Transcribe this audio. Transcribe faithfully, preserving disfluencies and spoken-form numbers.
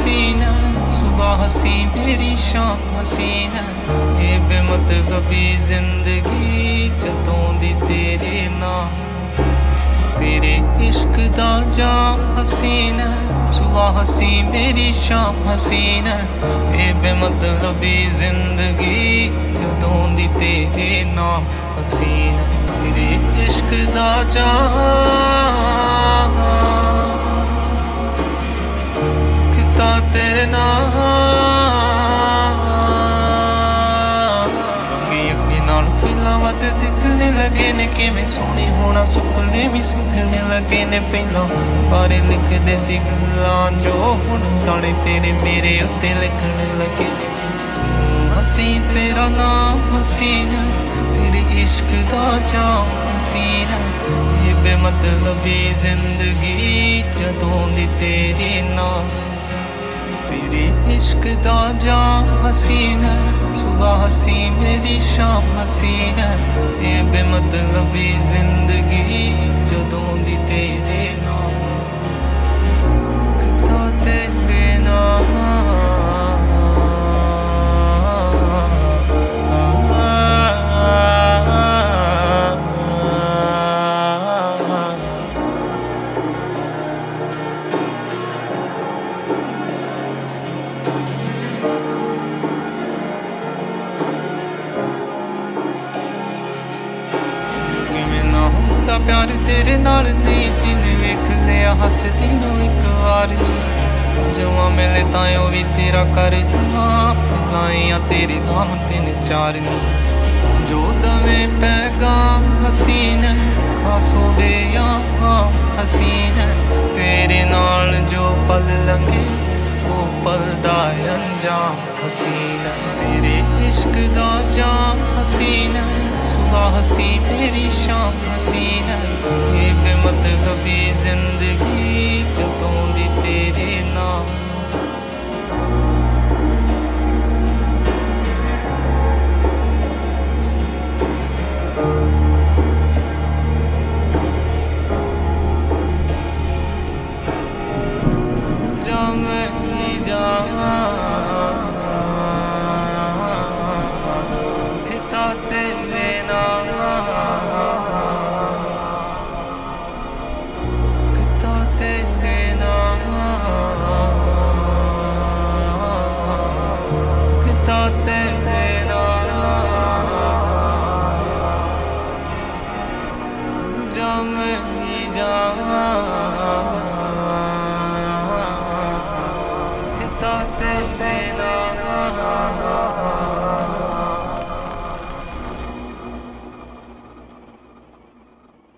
हसीन है, सुबह हसी मेरी शाम हसीन है। ये बेमतलबी जिंदगी जदों दी तेरे नाम, तेरे इश्क दा जाम हसीन है, सुबह हसी मेरी शाम हसीन है। ये बेमतलबी जिंदगी जदों दी तेरे नाम हसीन है। तेरे इश्क दा जाम किता तेरे नाम वध दिखने लगे ने, किवें सोहने होना सुपने भी सिखने लगे ने। पहला बारे लिखदे सी गल्लां जो हुण गाने तेरे मेरे उत्ते लिखने लगे ने। हसी तेरा नाम हसीन है, तेरे इश्क दा जाम हसीन है। ये बेमतलबी जिंदगी जदों दी तेरे नाम, तेरे इश्क दा जाम हसीन है, सुबह हसी मेरी शाम हसीन है। ये बेमतलबी जिंदगी जदों दी तेरे नाम, किता तेरे नाम। प्यार तेरे नाल नी जिन्ने वेख लिया हसदी नूं इक वार नी, जवां मिले तां ओ भी तेरा करदा। लाइयां तेरे नाम तीन चार नी, जो दवे पैगाम हसीन है, खास होवे या आम हसीन है। तेरे नाल जो पल लंघे वो पल दा अंजाम हसीन है। तेरे इश्क दा जाम हसीन है, सुबह हसी मेरी शाम हसीन है। ये बेमतलबी जिंदगी जदों दी तेरे नाम।